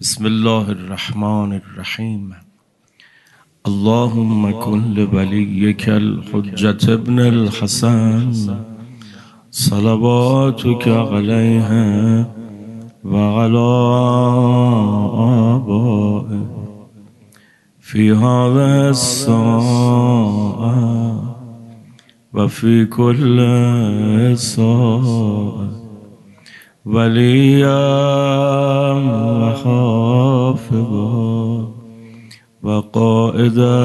بسم الله الرحمن الرحیم. اللهم كن لوليك الحجة ابن الحسن صلواتك عليه وعلى آبائه في هذه الساعة وفي كل ساعة وليا وحافظا وقائدا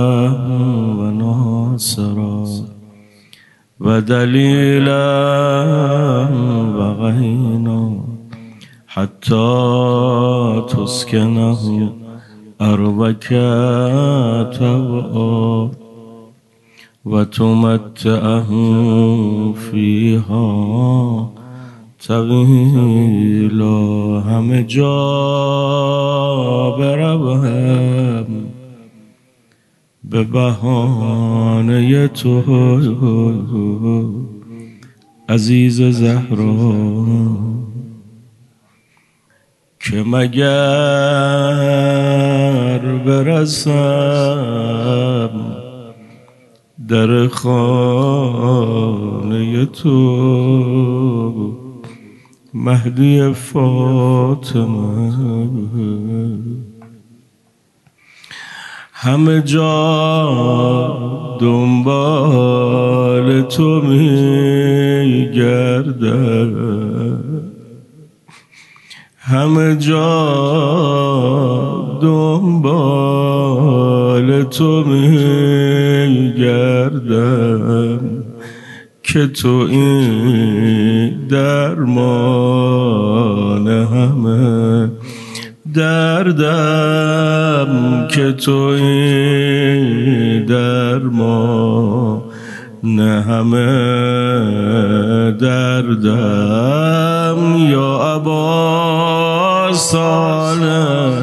وناصرا ودليلا وعينا حتى تسكنه أرضك طوعا وتمتعه فيها طویلا. همه جا بروم به بهانه تو عزیز زهرا، که مگر برسم در خانه تو مهدی فاطمه. همه جا دنبال تو می گردم، همه جا دنبال تو می گردم، که تو این درمان همه دردم، که تو این درمان همه دردم. یا ابا صالح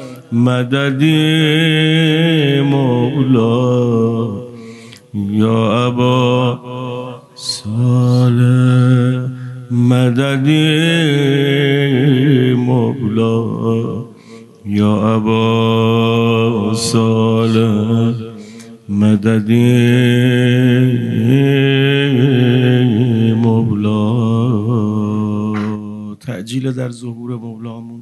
مددی مولا، یا ابا صالح مددی مولا، یا ابا صالح مددی مولا. تعجیل در ظهور مولامون،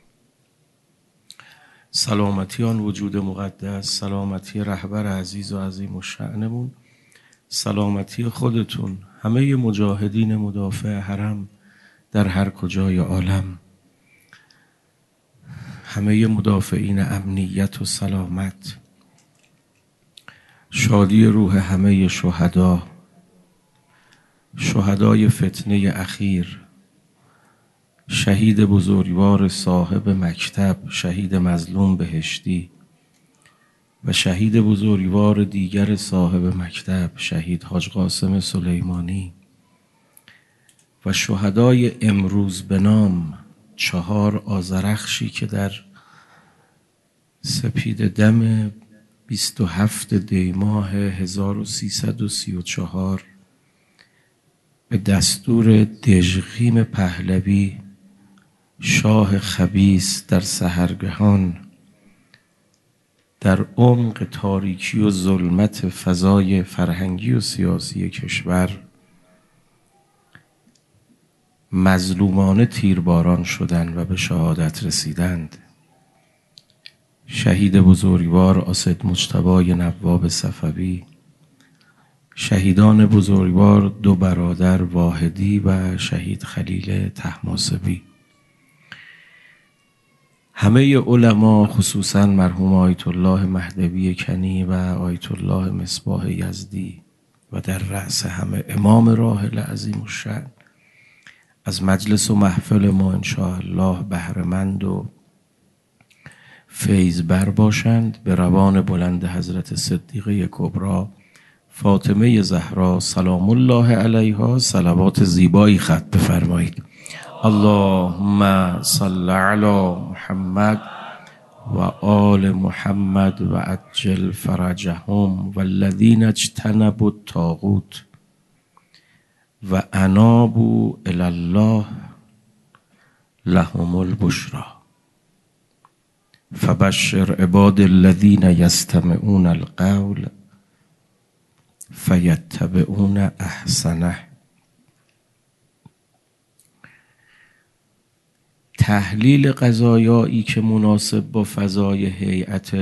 سلامتی آن وجود مقدس، سلامتی رهبر عزیز و عظیم الشأنمون، سلامتی خودتون، همه مجاهدین مدافع حرم در هر کجای عالم، همه مدافعین امنیت و سلامت، شادی روح همه شهدا، شهدای فتنه اخیر، شهید بزرگوار صاحب مکتب، شهید مظلوم بهشتی و شهید بزرگوار دیگر صاحب مکتب، شهید حاج قاسم سلیمانی و شهدای امروز به نام 4 آذرخشی که در سپید دم 27 دیماه 1334 به دستور دژخیم پهلوی شاه خبیث در سحرگهان در عمق تاریکی و ظلمت فضای فرهنگی و سیاسی کشور مظلومانه تیرباران شدند و به شهادت رسیدند. شهید بزرگوار آسد مجتبی نواب صفوی، شهیدان بزرگوار 2 برادر واحدی و شهید خلیل طهماسبی، همه علما خصوصا مرحوم آیت الله مهدوی کنی و آیت الله مصباح یزدی و در رأس همه امام راحل عظیم الشأن، از مجلس و محفل ما انشاءالله بهره‌مند و فیض بر باشند. به روان بلند حضرت صدیقه کبری فاطمه زهرا سلام الله علیها صلوات زیبایی ختم بفرمایید. اللهم صل علی محمد و آل محمد و عجل فرجهم والذین اجتنبوا الطاغوت و انابوا الی الله لهم البشری. فبشر عباد الذین یستمعون القول فیتبعون احسنه. تحلیل قضایایی که مناسب با فضای هیئت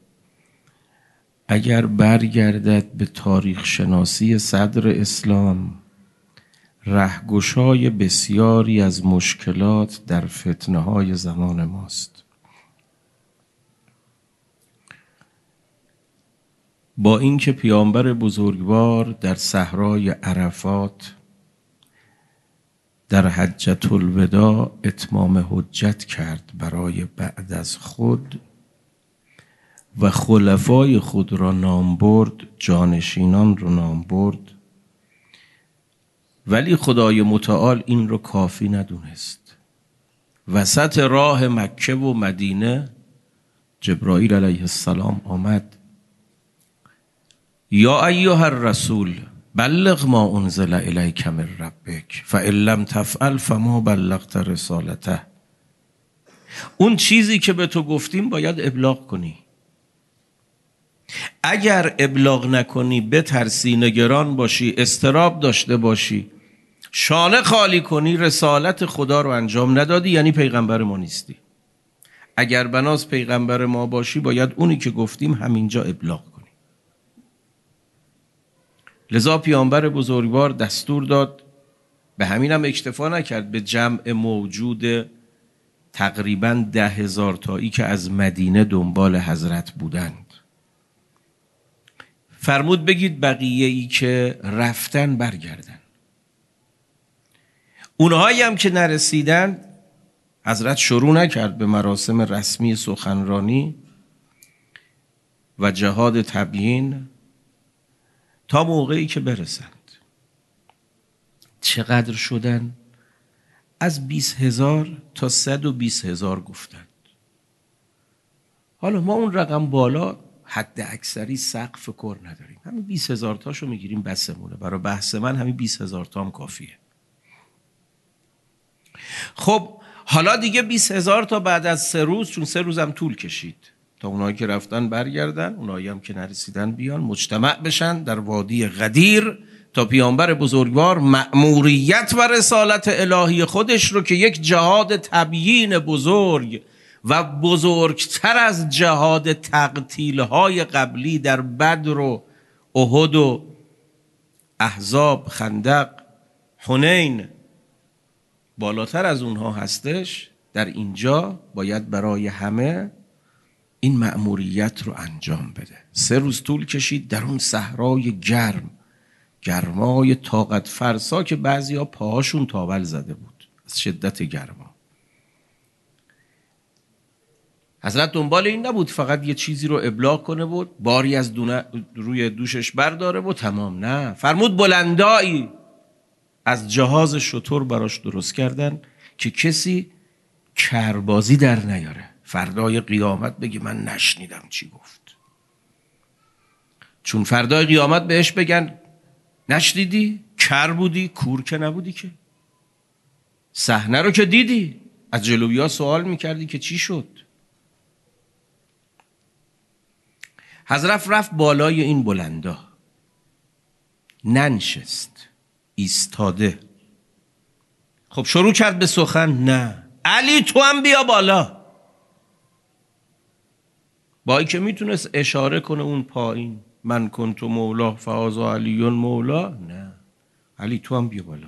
اگر برگردد به تاریخ شناسی صدر اسلام، رهگشای بسیاری از مشکلات در فتنه‌های زمان ماست. با اینکه پیامبر بزرگوار در صحرای عرفات در حجة الوداع اتمام حجت کرد برای بعد از خود و خلفای خود را نام برد، جانشینان را نام برد، ولی خدای متعال این رو کافی ندونست. وسط راه مکه و مدینه جبرائیل علیه السلام آمد: یا ایها الرسول بلغ ما انزل الیک من ربک فإن لم تفعل فما بلغت رسالته. اون چیزی که به تو گفتیم باید ابلاغ کنی. اگر ابلاغ نکنی، بترسی، نگران باشی، اضطراب داشته باشی، شانه خالی کنی، رسالت خدا رو انجام ندادی، یعنی پیغمبر ما نیستی. اگر بناس پیغمبر ما باشی باید اونی که گفتیم همینجا ابلاغ کنی. لذا پیامبر بزرگوار دستور داد، به همین هم اکتفا نکرد، به جمع موجود تقریباً 10,000 تایی که از مدینه دنبال حضرت بودند فرمود بگید بقیه ای که رفتن برگردن. اونهایی هم که نرسیدن حضرت شروع نکرد به مراسم رسمی سخنرانی و جهاد تبیین تا موقعی که برسند. چقدر شدن؟ از 20,000 تا 120,000 گفتند. حالا ما اون رقم بالا حد اکثری سقف کر نداریم، همین 20,000 تاشو میگیریم بسمونه. برای بحث من همین 20,000 تا هم کافیه. خب حالا دیگه 20,000 تا بعد از 3 روز، چون 3 روز هم طول کشید تا اونایی که رفتن برگردن، اونایی هم که نرسیدن بیان مجتمع بشن در وادی غدیر تا پیامبر بزرگوار مأموریت و رسالت الهی خودش رو که یک جهاد تبیین بزرگ و بزرگتر از جهاد تقتیل‌های قبلی در بدر و احد و احزاب، خندق، حنین، بالاتر از اونها هستش، در اینجا باید برای همه این مأموریت رو انجام بده. 3 روز طول کشید در اون صحرای گرم، گرمای طاقت فرسا که بعضیا پاهاشون تاول زده بود از شدت گرما. حضرت دنبال این نبود فقط یه چیزی رو ابلاغ کنه بود، باری از روی دوشش برداره و تمام. نه، فرمود بلندایی از جهاز شتر براش درست کردن که کسی کربازی در نیاره، فردای قیامت بگی من نشنیدم چی گفت. چون فردای قیامت بهش بگن نشنیدی؟ کر بودی؟ کور که نبودی که. صحنه رو که دیدی، از جلویا سوال میکردی که چی شد. حضرت رفت بالای این بلندا، ننشست، ایستاده. خب شروع کرد به سخن. نه، علی تو هم بیا بالا. با این که میتونست اشاره کنه اون پایین، من کنت مولا فهذا علی مولا، نه، علی تو هم بیا بالا.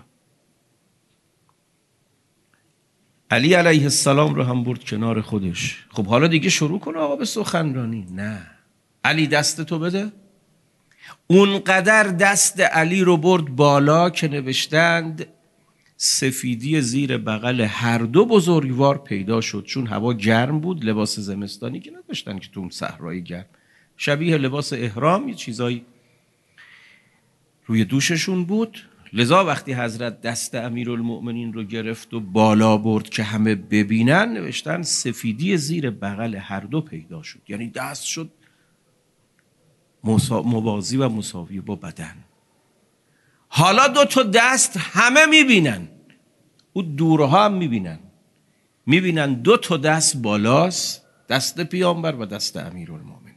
علی علیه السلام رو هم برد کنار خودش. خب حالا دیگه شروع کنه آقا به سخنرانی. نه، علی دست تو بده. اونقدر دست علی رو برد بالا که نوشتند سفیدی زیر بغل هر دو بزرگوار پیدا شد، چون هوا گرم بود، لباس زمستانی که نداشتن که تو اون صحرای گرم، شبیه لباس احرام، یه چیزایی روی دوششون بود. لذا وقتی حضرت دست امیرالمؤمنین رو گرفت و بالا برد که همه ببینن، نوشتن سفیدی زیر بغل هر دو پیدا شد، یعنی دست شد موازی و مساوی با بدن. حالا 2 تا دست همه میبینن، او دورها هم میبینن 2 تا دست بالاست دست پیامبر و دست امیرالمومنین.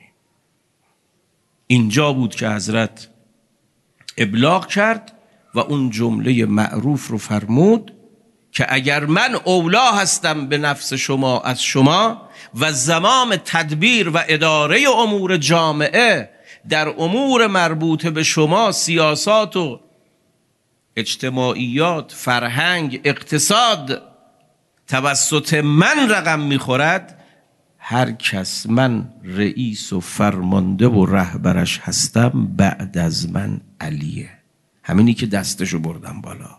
اینجا بود که حضرت ابلاغ کرد و اون جمله معروف رو فرمود که اگر من اولا هستم به نفس شما از شما و زمام تدبیر و اداره امور جامعه در امور مربوط به شما، سیاسات و اجتماعیات، فرهنگ، اقتصاد توسط من رقم میخورد، هر کس من رئیس و فرمانده و رهبرش هستم بعد از من علیه. همینی که دستشو بردم بالا،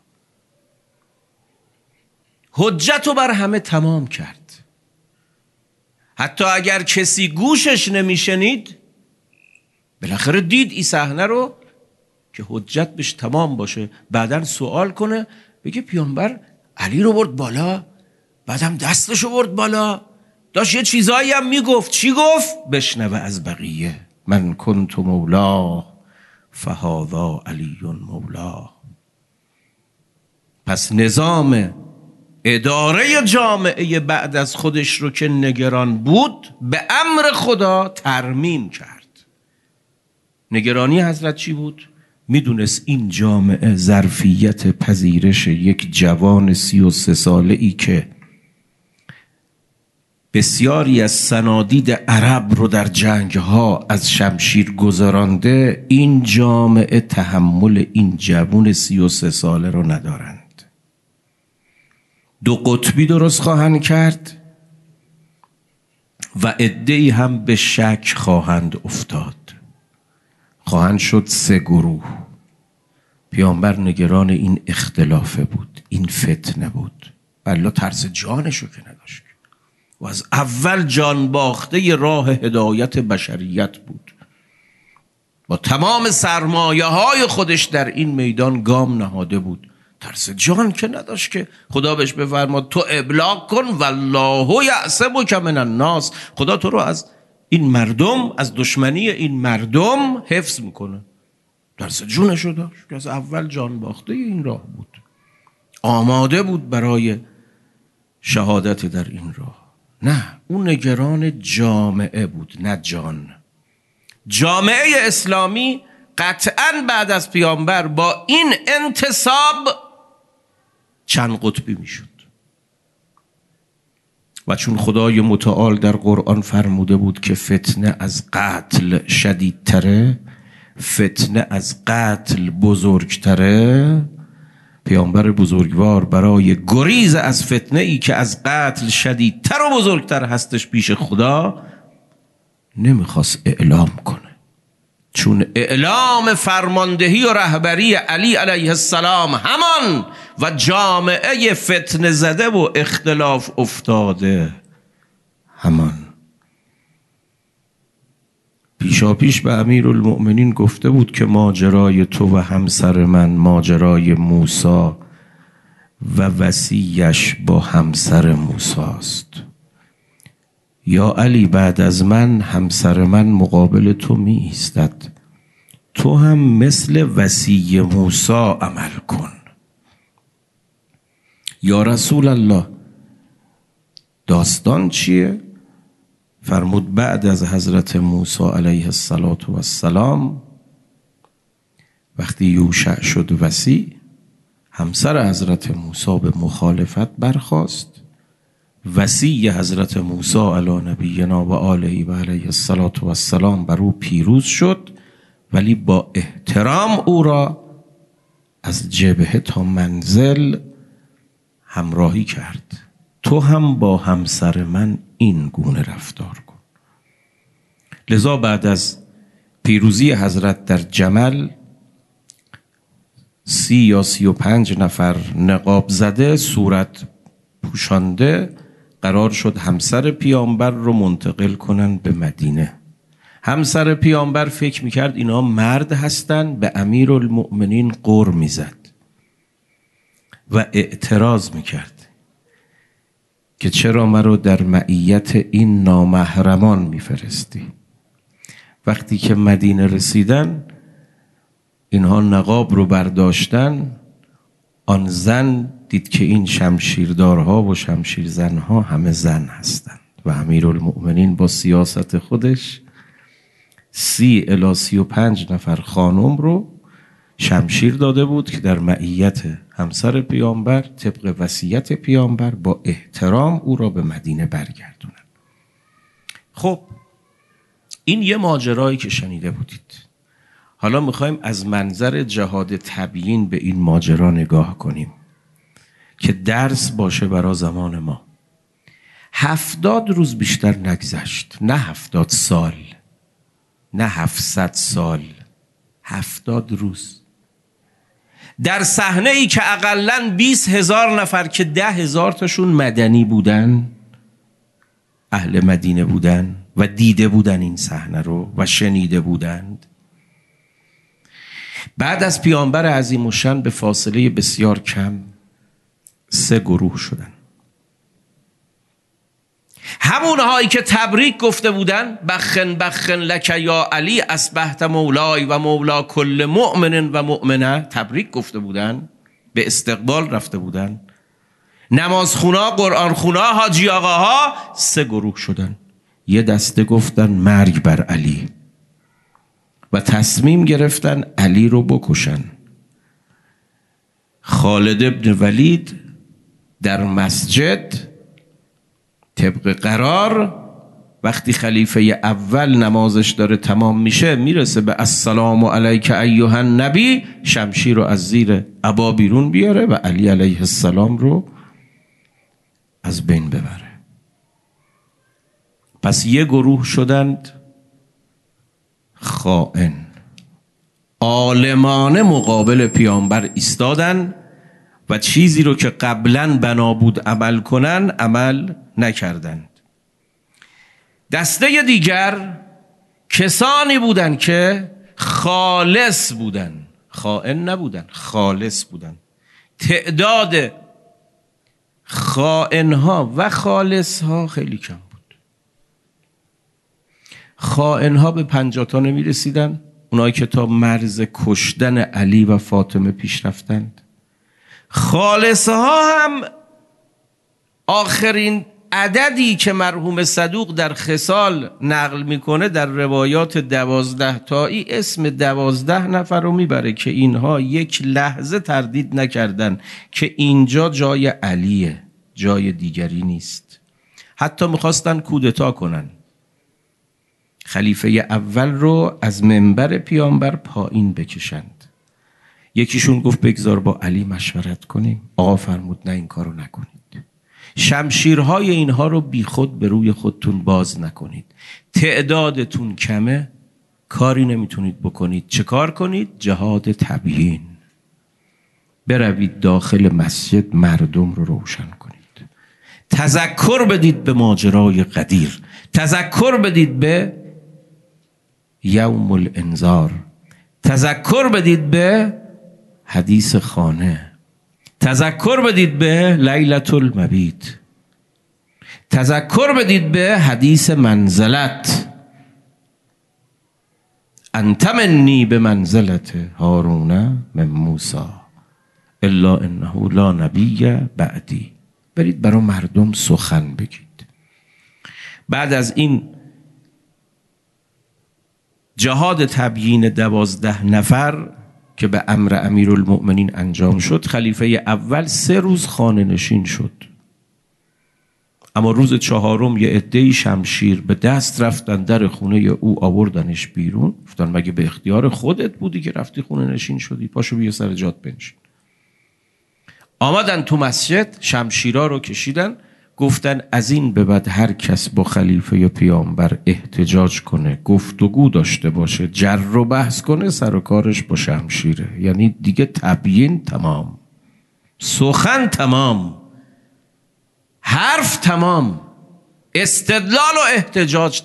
حجت رو بر همه تمام کرد. حتی اگر کسی گوشش نمیشنید، بالاخره دید این صحنه رو که حجت بهش تمام باشه، بعدن سوال کنه بگه پیامبر علی رو برد بالا، بعدم دستشو برد بالا، داشت یه چیزایی هم میگفت. چی گفت؟ بشنوه از بقیه. من کنت مولا فهذا علی مولا. پس نظام اداره جامعه بعد از خودش رو که نگران بود به امر خدا ترمیم کرد. نگرانی حضرت چی بود؟ میدونست این جامعه ظرفیت پذیرش یک جوان 33 ساله ای که بسیاری از صنادید عرب رو در جنگها از شمشیر گذرانده، این جامعه تحمل این جوان 33 ساله رو ندارند. دو قطبی درست خواهند کرد و عده‌ای هم به شک خواهند افتاد، خواهند شد 3 گروه. پیامبر نگران این اختلافه بود، این فتنه بود. الله ترس جانشو که نداشت و از اول جان باخته راه هدایت بشریت بود. با تمام سرمایه های خودش در این میدان گام نهاده بود. ترس جان که نداشت که خدا بهش بفرماد تو ابلاغ کن والله یعصمک من الناس. خدا تو رو از این مردم، از دشمنی این مردم حفظ میکنه. ترس جونشو داشت که از اول جان باخته این راه بود، آماده بود برای شهادت در این راه. نه، اون نگران جامعه بود، نه جان. جامعه اسلامی قطعاً بعد از پیامبر با این انتصاب چند قطبی میشد و چون خدای متعال در قرآن فرموده بود که فتنه از قتل شدیدتره، فتنه از قتل بزرگتره، پیامبر بزرگوار برای گریز از فتنه ای که از قتل شدیدتر و بزرگتر هستش پیش خدا نمیخواست اعلام کنه، چون اعلام فرماندهی و رهبری علی علیه السلام همان و جامعه فتنه زده و اختلاف افتاده همان. پیشا پیش به امیرالمؤمنین گفته بود که ماجرای تو و همسر من ماجرای موسی و وصیش با همسر موسی است. یا علی بعد از من همسر من مقابل تو می ایستد، تو هم مثل وصی موسی عمل کن. یا رسول الله داستان چیه؟ فرمود بعد از حضرت موسی علیه السلام وقتی یوشع شد وصی، همسر حضرت موسی به مخالفت برخاست. وصی حضرت موسی علی نبینا و آله و علیه السلام بر او پیروز شد، ولی با احترام او را از جبهه تا منزل همراهی کرد. تو هم با همسر من این گونه رفتار کن. لذا بعد از پیروزی حضرت در جمل 30 یا 35 نفر نقاب زده صورت پوشانده قرار شد همسر پیامبر رو منتقل کنن به مدینه. همسر پیامبر فکر میکرد اینا مرد هستن، به امیرالمؤمنین غر میزد و اعتراض میکرد که چرا مرا در معیت این نامحرمان میفرستی. وقتی که مدینه رسیدن اینها نقاب رو برداشتن، آن زن دید که این شمشیردارها و شمشیرزنها همه زن هستند. و امیرالمؤمنین با سیاست خودش 30 الی 35 نفر خانم رو شمشیر داده بود که در معیت همسر پیامبر طبق وصیت پیامبر با احترام او را به مدینه برگردونن. خب این یه ماجرایی که شنیده بودید. حالا میخوایم از منظر جهاد تبیین به این ماجرا نگاه کنیم که درس باشه برای زمان ما. 70 روز بیشتر نگذشت، نه 70 سال، نه 700 سال، 70 روز. در صحنه ای که اقلن 20,000 نفر که 10,000 تاشون مدنی بودن، اهل مدینه بودن و دیده بودن این صحنه رو و شنیده بودند، بعد از پیامبر عظیم الشأن به فاصله بسیار کم 3 گروه شدن. همونهایی که تبریک گفته بودن، بخن بخن لک یا علی اصبحت مولای و مولا کل مؤمن و مؤمنه، تبریک گفته بودن، به استقبال رفته بودن. نمازخونا، قرآنخونا، حاجی آقاها 3 گروه شدن. یه دسته گفتن مرگ بر علی و تصمیم گرفتن علی رو بکشن. خالد ابن ولید در مسجد طبق قرار وقتی خلیفه اول نمازش داره تمام میشه، میرسه به السلام علیک ایها النبی، شمشیر رو از زیر عبا بیرون بیاره و علی علیه السلام رو از بین ببره. پس یه گروه شدند خائن، عالمانه مقابل پیامبر ایستادن و چیزی رو که قبلا بنا بود عمل کنن عمل نکردند. دسته دیگر کسانی بودن که خالص بودن، خائن نبودن، خالص بودن. تعداد خائنها و خالصها خیلی کم بود. خائنها به 50 تا نمی رسیدن، اونایی که تا مرز کشتن علی و فاطمه پیش رفتند. خالصها هم آخرین عددی که مرحوم صدوق در خصال نقل میکنه در روایات 12 تایی اسم 12 نفر رو میبره که اینها یک لحظه تردید نکردن که اینجا جای علیه، جای دیگری نیست. حتی میخواستن کودتا کنن، خلیفه اول رو از منبر پیامبر پایین بکشند. یکیشون گفت بگذار با علی مشورت کنیم. آقا فرمود نه این کارو نکنید، شمشیرهای اینها رو بی خود به روی خودتون باز نکنید، تعدادتون کمه، کاری نمیتونید بکنید. چه کار کنید؟ جهاد تبیین، بروید داخل مسجد مردم رو روشن کنید، تذکر بدید به ماجرای قدیر، تذکر بدید به یوم الانذار، تذکر بدید به حدیث خانه، تذکر بدید به لیلة المبیت، تذکر بدید به حدیث منزلت. انت منی به منزلت هارون من موسی الا انه لا نبی بعدی. برید برای مردم سخن بگید. بعد از این جهاد تبیین 12 نفر که به امر امیرالمؤمنین انجام شد، خلیفه اول 3 روز خانه نشین شد. اما روز 4 یه عده‌ای شمشیر به دست رفتن در خونه او، آوردنش بیرون. گفتن مگه به اختیار خودت بودی که رفتی خونه نشین شدی؟ پاشو بیا سر جات بنشین. آمدن تو مسجد، شمشیرها رو کشیدن، گفتن از این به بعد هر کس با خلیفه یا پیامبر احتجاج کنه، گفتگو داشته باشه، جر و بحث کنه، سر و کارش با شمشیره. یعنی دیگه تبیین تمام، سخن تمام، حرف تمام، استدلال و احتجاج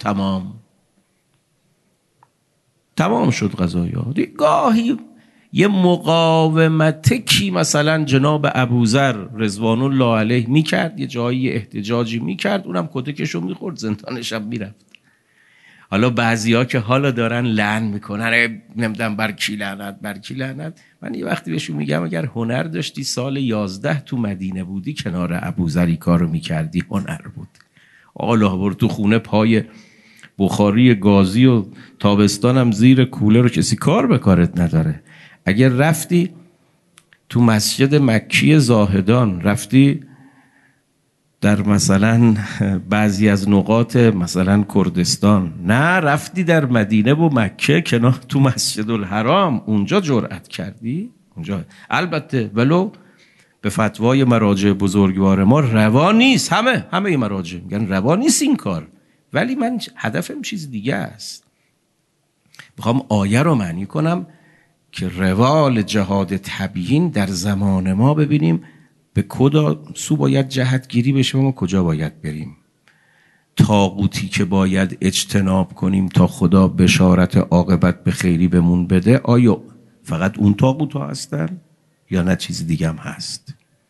تمام شد قضایی ها. گاهی یه مقاومتکی مثلا جناب ابوذر رضوان الله علیه میکرد، یه جایی احتجاجی میکرد، اونم کتکشو میخورد، زندانش هم میرفت. حالا بعضیا که حالا دارن لعن میکنن، نمیدونم بر کی لعنت، من یه وقتی بهشون میگم اگر هنر داشتی سال 11 تو مدینه بودی کنار ابوذر کارو میکردی، هنر بود. آقا برو تو خونه پای بخاری گازی و تابستانم زیر کوله رو کسی کار به کارت نداره. اگر رفتی تو مسجد مکی زاهدان، رفتی در مثلا بعضی از نقاط مثلا کردستان، نه رفتی در مدینه و مکه کنار تو مسجد الحرام، اونجا جرأت کردی؟ اونجا البته ولو به فتوای مراجع بزرگوار ما روا نیست، همه مراجع میگن روا نیست این کار، ولی من هدفم چیز دیگه است. میخوام آیه رو معنی کنم که روال جهاد تبیین در زمان ما ببینیم به کدا سو باید جهت گیری بشه و ما کجا باید بریم. طاغوتی که باید اجتناب کنیم تا خدا بشارت عاقبت به خیری بمون بده، آیا فقط اون طاغوت ها هستن یا نه چیز دیگه هم هست؟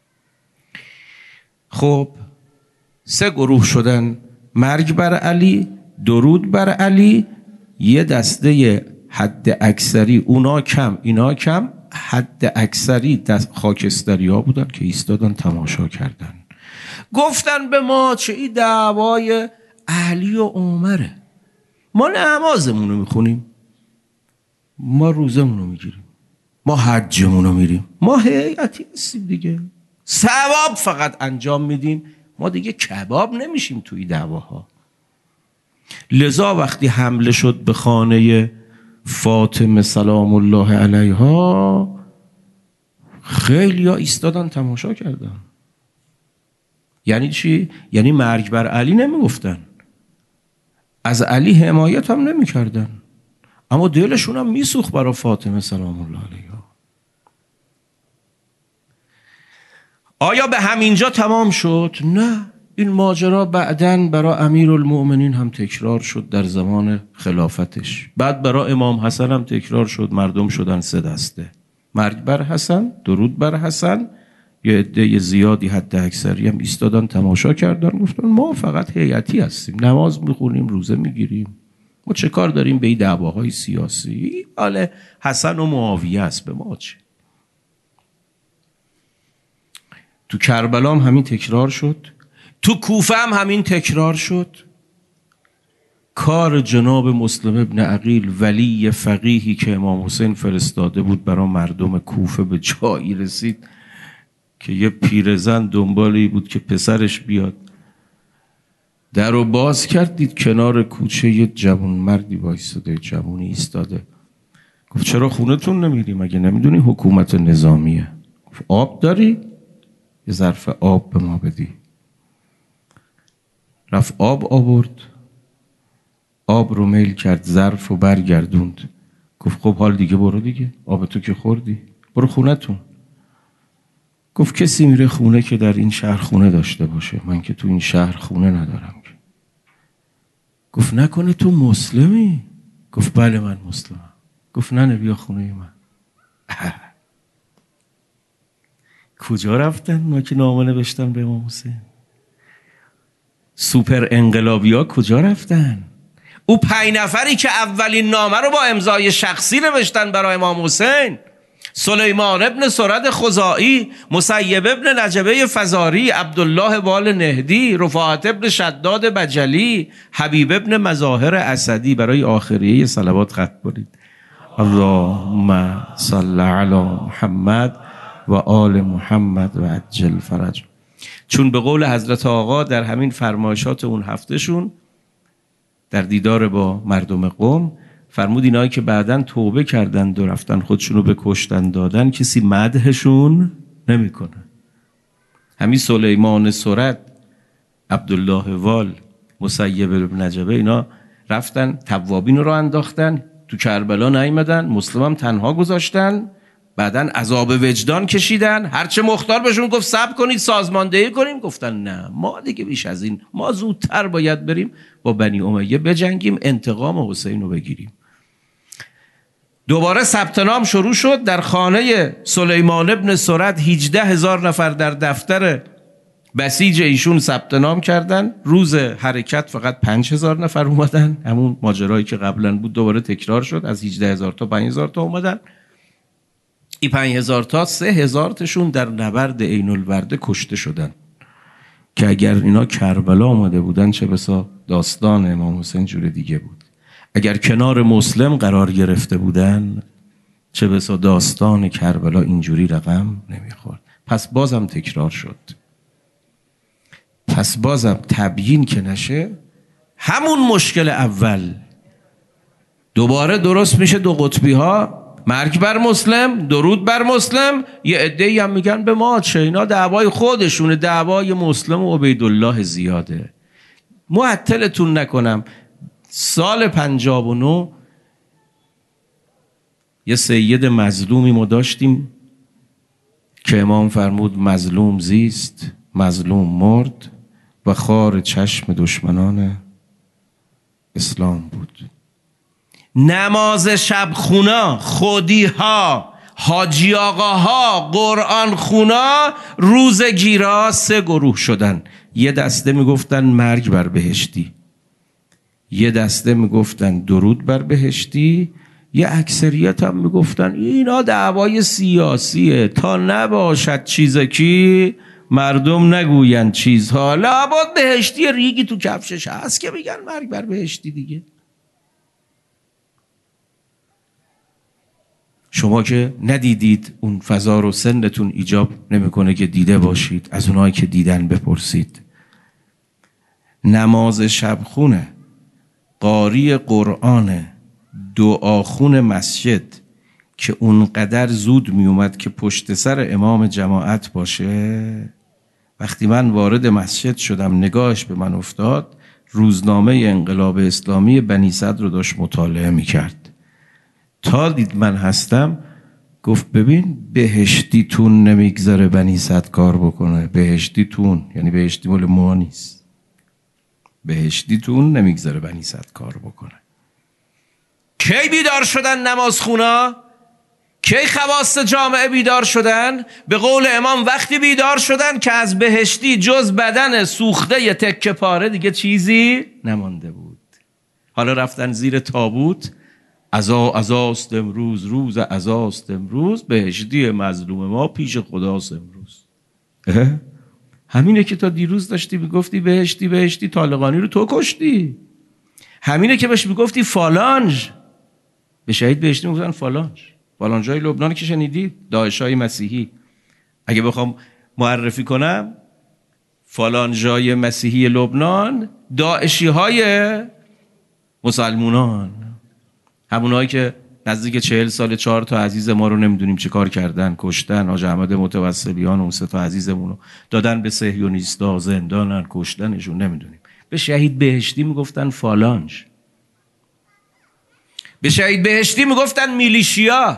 خب 3 گروه شدن: مرگ بر علی، درود بر علی، یه دسته حد اکثری، اونا کم اینا کم، حد اکثری خاکستری ها بودن که ایستادن تماشا کردن، گفتن به ما چه ای دعوای علی و عمره، ما نمازمون رو میخونیم، ما روزمون رو میگیریم، ما حجمون رو میریم، ما هیئتی هستیم دیگه، ثواب فقط انجام میدیم، ما دیگه کباب نمیشیم توی دعواها. لذا وقتی حمله شد به خانه فاطمه سلام الله علیها، خیلی ها ایستادن تماشا کردن. یعنی چی؟ یعنی مرگ بر علی نمیگفتن، از علی حمایت هم نمیکردن، اما دلشون هم میسوخت برای فاطمه سلام الله علیها. آیا به همینجا تمام شد؟ نه، این ماجرا بعداً برای امیرالمؤمنین هم تکرار شد در زمان خلافتش، بعد برای امام حسن هم تکرار شد، مردم شدن 3 دسته: مرگ بر حسن، درود بر حسن، یه عده زیادی حد اکثری هم ایستادن تماشا کردن، گفتن ما فقط هیئتی هستیم، نماز میخونیم، روزه میگیریم، ما چه کار داریم به این دعواهای سیاسی؟ حالا حسن و معاویه است، به ما چه؟ تو کربلا هم همین تکرار شد، تو کوفه هم همین تکرار شد. کار جناب مسلم ابن عقیل ولی فقیهی که امام حسین فرستاده بود برای مردم کوفه به جایی رسید که یه پیرزن دنبالی بود که پسرش بیاد، در رو باز کرد، دید کنار کوچه یه جوان مردی وایساده، جوانی ایستاده، گفت چرا خونتون نمیری؟ مگه نمیدونی حکومت نظامیه؟ گفت آب داری؟ یه ظرف آب به ما بدی. رفت آب آورد، آب رو میل کرد، ظرف رو برگردوند، گفت خب حال دیگه برو دیگه، آب تو که خوردی، برو خونتون. گفت کسی میره خونه که در این شهر خونه داشته باشه، من که تو این شهر خونه ندارم. گفت نکنه تو مسلمی؟ گفت بله من مسلمم. گفت نه بیا خونه من. کجا رفتن ما که نامه نوشتن به امام حسین؟ سوپر انقلابی ها کجا رفتن؟ او 5 نفری که اولین نامه رو با امضای شخصی نوشتن برای امام حسین: سلیمان ابن سرد خزاعی، مسیب ابن نجبه فزاری، عبدالله وال نهدی، رفاعت ابن شداد بجلی، حبیب ابن مظاهر اسدی. برای آخریه صلوات خط برید: اللهم صل علی محمد و آل محمد و عجل فرج. چون به قول حضرت آقا در همین فرمایشات اون هفتهشون در دیدار با مردم قم فرمود اینایی که بعداً توبه کردن و رفتن خودشونو به کشتن دادن کسی مدحشون نمیکنه. همین سلیمان سرد، عبدالله وال، مسیب بن نجبه، اینا رفتن توابین رو انداختن تو کربلا، نیامدن، مسلم هم تنها گذاشتن، بعدن عذاب وجدان کشیدن. هرچه مختار بهشون گفت صبر کنید سازماندهی کنیم، گفتن نه ما دیگه بیش از این، ما زودتر باید بریم با بنی امیه بجنگیم، انتقام حسین رو بگیریم. دوباره ثبت نام شروع شد در خانه سلیمان ابن سرد. 18,000 نفر در دفتر بسیج ایشون ثبت نام کردن. روز حرکت فقط 5,000 نفر اومدن. همون ماجرایی که قبلا بود دوباره تکرار شد، از 18,000 تا 5,000 تا اومدن. این 5,000 تا 3,000 تاشون در نبرد عین الورده کشته شدن. که اگر اینا کربلا آمده بودن چه بسا داستان امام حسین جور دیگه بود. اگر کنار مسلم قرار گرفته بودن چه بسا داستان کربلا اینجوری رقم نمیخورد. پس بازم تکرار شد. پس بازم تبیین که نشه همون مشکل اول دوباره درست میشه. دو قطبی ها، مرگ بر مسلم، درود بر مسلم. یه عده‌ای هم میگن به ما چه، اینا دعوای خودشونه، دعوای مسلم و عبیدالله زیاده. معطلتون نکنم، سال 59 یه سید مظلومی ما داشتیم که امام فرمود مظلوم زیست، مظلوم مرد و خار چشم دشمنان اسلام بود. نماز شب خونا، خودی ها، حاجی آقاها، قرآن خونا، روز گیرا 3 گروه شدن. یه دسته میگفتن مرگ بر بهشتی، یه دسته میگفتن درود بر بهشتی، یه اکثریت هم میگفتن اینا دعوای سیاسیه، تا نباشد چیزکی مردم نگوین چیزها، لابد بهشتی ریگی تو کفشش هست که میگن مرگ بر بهشتی دیگه. شما که ندیدید اون فضا رو سنتون ایجاب نمیکنه که دیده باشید، از اونایی که دیدن بپرسید. نماز شبخونه، قاری قرآن، دعاخون مسجد که اونقدر زود می اومد که پشت سر امام جماعت باشه. وقتی من وارد مسجد شدم نگاهش به من افتاد، روزنامه انقلاب اسلامی بنی صدر رو داشت مطالعه می کرد. تا دید من هستم گفت ببین بهشتیتون نمیگذاره بنی صدر کار بکنه. بهشتیتون یعنی بهشتی مال ما نیست، بهشتیتون نمیگذاره بنی صدر کار بکنه. کی بیدار شدن نماز خونا؟ کی خواص جامعه بیدار شدن؟ به قول امام وقتی بیدار شدن که از بهشتی جز بدن سوخته ی تکه پاره دیگه چیزی نمانده بود. حالا رفتن زیر تابوت، عزاست امروز، روز عزاست امروز، بهشتی مظلوم ما پیش خداست امروز. همینه که تا دیروز داشتی میگفتی بهشتی بهشتی، طالقانی رو تو کشتی. همینه که بهش میگفتی فالانج، به شهید بهشتی میگفتن فالانج. فالانجای لبنان که شنیدید، داعشای مسیحی. اگه بخوام معرفی کنم، فالانجای مسیحی لبنان داعشی های مسلمونان، همونایی که نزدیک 40 سال 4 تا عزیز ما رو نمیدونیم چه کار کردن، کشتن. حاج احمد متوسلیان اون 3 تا عزیزمون رو دادن به صهیونیستا، زندانن، کشتنشون، نمیدونیم. به شهید بهشتی میگفتن فالانج، به شهید بهشتی میگفتن میلیشیا،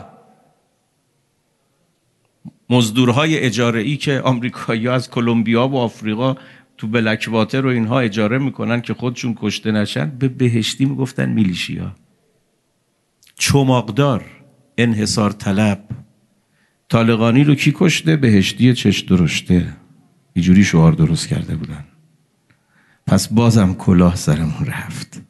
مزدورهای اجاره‌ای که آمریکایی‌ها از کلمبیا و آفریقا تو بلک واتر رو اینها اجاره میکنن که خودشون کشته نشن. به بهشتی میگفتن میلیشیا. چماقدار، انحصار طلب. طالقانی رو کی کشته؟ بهشتی چش درشته. اینجوری شعار درست کرده بودن. پس بازم کلاه سرمون رفت.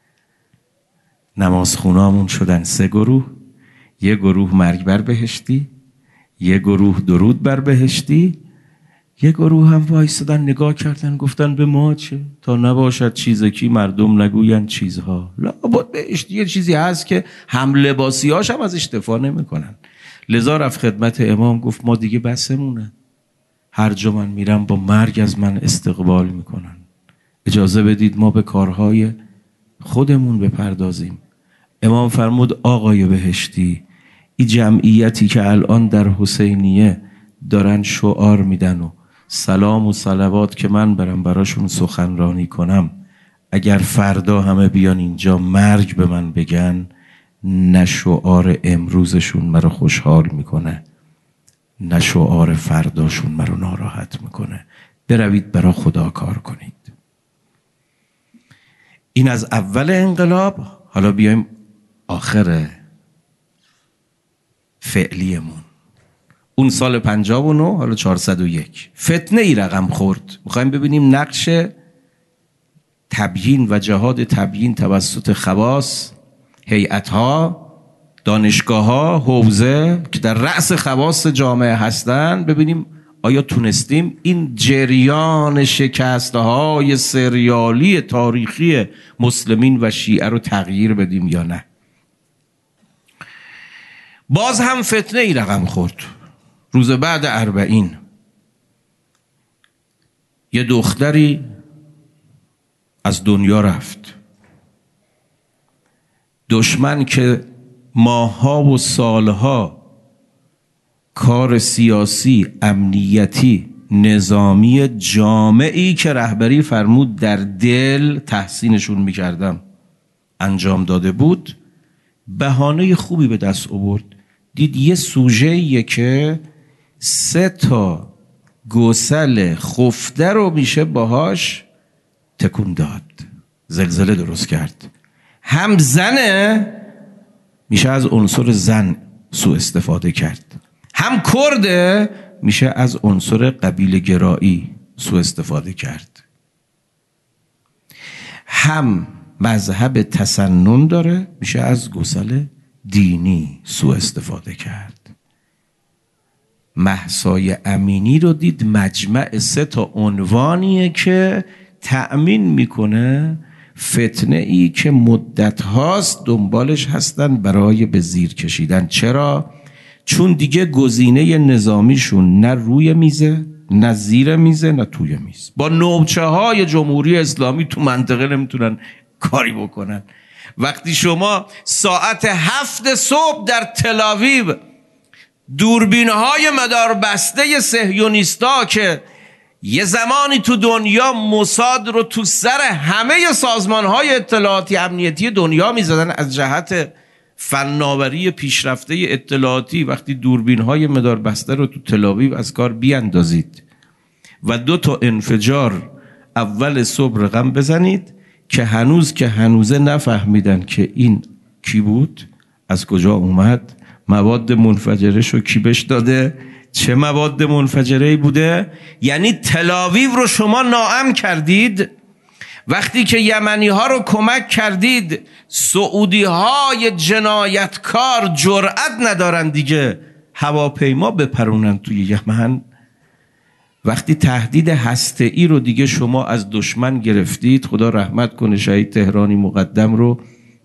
نماز خونامون شدن 3 گروه. یه گروه مرگ بر بهشتی، یه گروه درود بر بهشتی، یه گروه هم وایستادن نگاه کردن گفتن به ما چه، تا نباشد چیزکی مردم نگوین چیزها. لابد بهشتی یه چیزی هست که هم لباسیاش هم ازش دفاع نمی کنن. لذا رفت خدمت امام گفت ما دیگه بسمونه، هر جا من میرم با مرگ از من استقبال میکنن، اجازه بدید ما به کارهای خودمون بپردازیم. امام فرمود آقای بهشتی، این جمعیتی که الان در حسینیه دارن شعار میدن و سلام و صلوات که من برم براشون سخنرانی کنم، اگر فردا همه بیان اینجا مرگ به من بگن، نه شعار امروزشون مرا خوشحال میکنه نه شعار فرداشون مرا ناراحت میکنه. بروید برا خدا کار کنید. این از اول انقلاب. حالا بیایم آخر فعلیمون. اون سال 59 حالا 401 فتنه ای رقم خورد. میخوایم ببینیم نقش تبیین و جهاد تبیین توسط خواص، هیئت‌ها، دانشگاه‌ها، حوزه که در رأس خواص جامعه هستن، ببینیم آیا تونستیم این جریان شکستهای سریالی تاریخی مسلمین و شیعه رو تغییر بدیم یا نه؟ باز هم فتنه ای رقم خورد. روز بعد 40 یه دختری از دنیا رفت. دشمن که ماه‌ها و سالها کار سیاسی، امنیتی، نظامی جامعی که رهبری فرمود در دل تحسینشون میکردم انجام داده بود، بهانه خوبی به دست آورد. دید یه سوژه‌ایه که 3 گسل خفته رو میشه باهاش تکون داد، زلزله درست کرد. هم زنه، میشه از عنصر زن سوء استفاده کرد. هم کرده، میشه از عنصر قبیله گرایی سوء استفاده کرد. هم مذهب تسنن داره، میشه از گسل دینی سوء استفاده کرد. مهسای امینی رو دید مجمع 3 عنوانیه که تأمین میکنه فتنه ای که مدت هاست دنبالش هستن برای به زیر کشیدن. چرا؟ چون دیگه گزینه نظامیشون نه روی میزه، نه زیر میزه، نه توی میز. با نوچه های جمهوری اسلامی تو منطقه نمیتونن کاری بکنن. وقتی شما ساعت 7 صبح در تل‌آویو دوربین های مدار بسته صهیونیستا که یه زمانی تو دنیا موساد رو تو سر همه سازمان های اطلاعاتی امنیتی دنیا میزدن از جهت فناوری پیشرفته اطلاعاتی، وقتی دوربین های مدار بسته رو تو تل‌آویو از کار بیاندازید و 2 انفجار اول صبح رقم بزنید که هنوزه نفهمیدن که این کی بود، از کجا اومد، مواد منفجره شو کی بهش داده، چه مواد منفجره‌ای بوده. یعنی تل‌آویو رو شما ناامن کردید. وقتی که یمنی ها رو کمک کردید، سعودی های جنایتکار جرأت ندارن دیگه هواپیما بپرونن توی یمن. وقتی تهدید هسته‌ای رو دیگه شما از دشمن گرفتید، خدا رحمت کنه شهید تهرانی مقدم رو